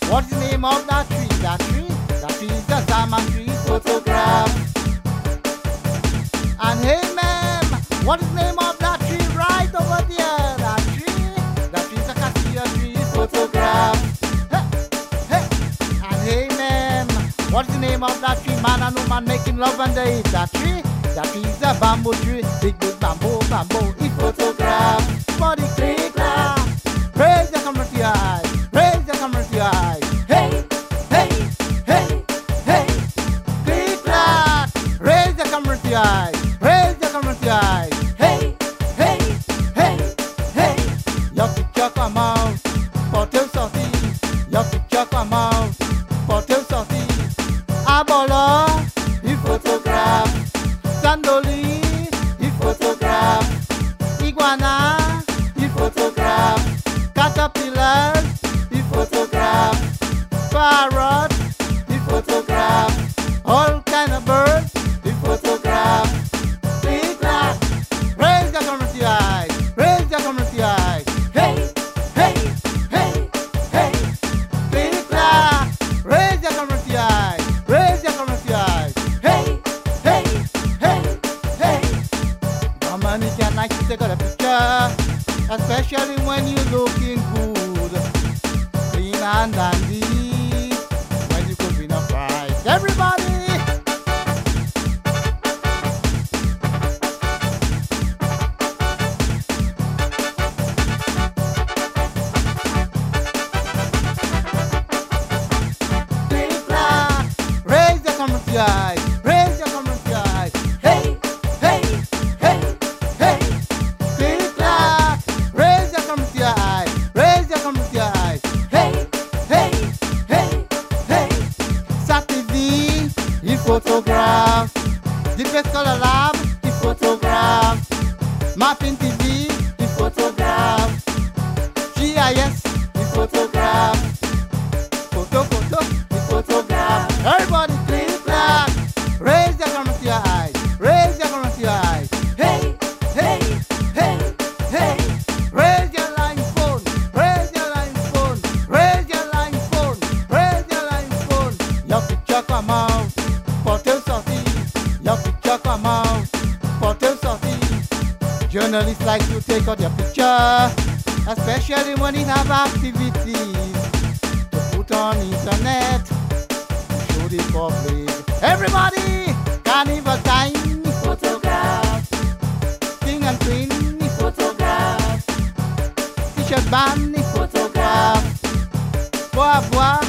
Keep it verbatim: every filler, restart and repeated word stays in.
What's the name of that tree? That tree? That tree is the salmon tree photograph. And hey ma'am, what is the name of that tree right over there? That tree? That tree is a cassia tree photograph. Hey, hey. And hey ma'am, what is the name of that tree? Man and woman making love under it. That tree? That tree is a bamboo tree. Big big bamboo, bamboo, it photograph. Body click clap. Praise the camera to your eyes. Praise the camera to your eyes. Hey, hey, hey, hey. Click clap. Raise the camera to your eyes. Raise the camera to your eyes. Hey, hey, hey, hey. Your picture come out. Porteu sorti. Your picture come out. Porteu sorti. Abolo, il photographe. Sandoli, il photographe. Iguana, il photographe. Caterpillars, il photographe. Parrot, il photographe. All kind of birds, il photographe. Click clap. Raise the camera to your eyes. Raise the camera to your eyes. Hey, hey, hey, hey. Click clap. Raise the camera to your eyes. Raise the camera to your eyes. Hey, hey, hey, hey. Dominican night to take a picture, especially when you're looking good, clean and dandy, when you could win a prize. Everybody! Click clap. Raise the camera to your eyes. Raise the camera to your eyes. Hey, hey, hey, hey. Click clap. Raise the camera to your eyes. Raise the camera to your eyes. Hey, hey, hey, hey. Saturday, il photographe. Deep Color Lab, il photographe. Mapping T V, il photographe. G I S, il photographe. Photo, photo, il photographe. Everybody click clap. Raise the camera to your eyes. Raise the camera to your eyes. Hey, hey, hey, hey. Raise your line phone. Raise your line phone. Raise your line phone. Raise your line phone. Your picture come out. Porteu sorti. Your picture come out. Porteu sorti. Journalists like to take out your picture, especially when you have activities to put on internet, to show the public. Everybody, carnival time, photograph. King and queen, photograph. T-shirt band, photograph. Bois, bois,